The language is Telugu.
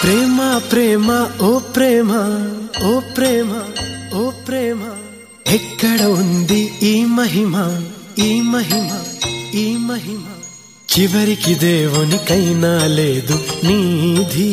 ప్రేమ ప్రేమ ఓ ప్రేమ ఓ ప్రేమ ఓ ప్రేమ ఎక్కడ ఉంది ఈ మహిమ ఈ మహిమ ఈ మహిమ చివరికి దేవునికైనా లేదు నీధి